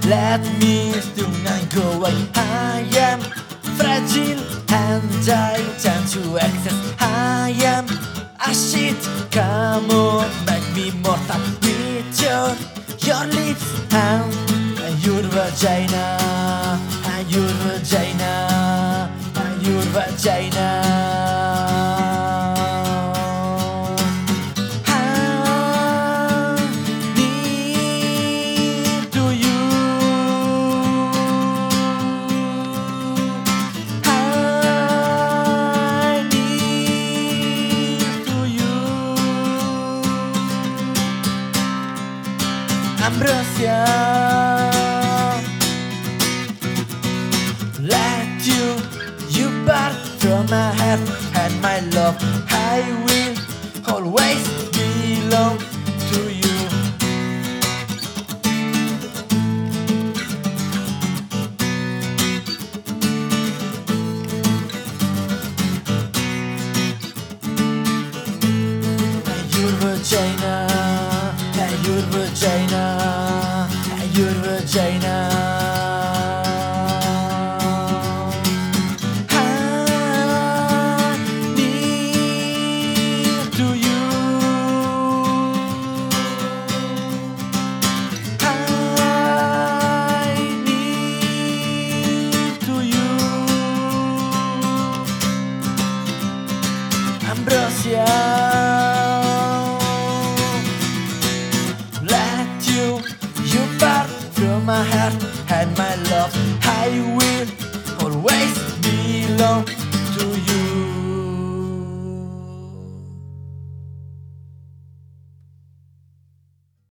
Let me dengan go. I am fragile and I tend to excess. I am acid, come on, make me mortal with your lips and your vagina, and your vagina, and your vagina. Ambrosia, let you part from my heart and my love. I will always belong to you. Your vagina, your vagina, your vagina. I need to you. I need to you. Ambrosia. You part from my heart and my love. I will always belong